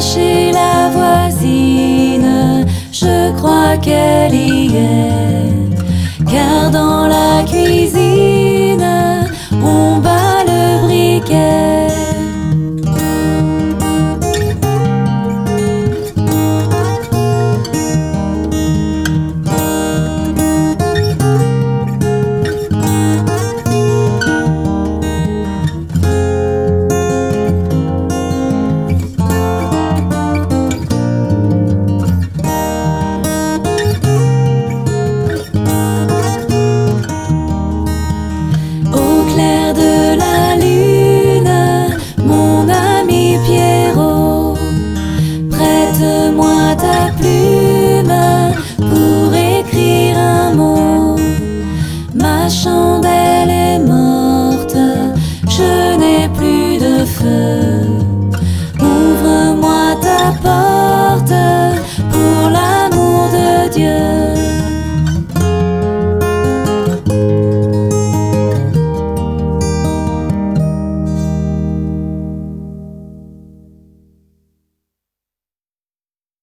chez la voisine, je crois qu'elle y est, car dans la cuisine, on bat le briquet. Prête-moi ta plume pour écrire un mot. Ma chandelle est morte, je n'ai plus de feu.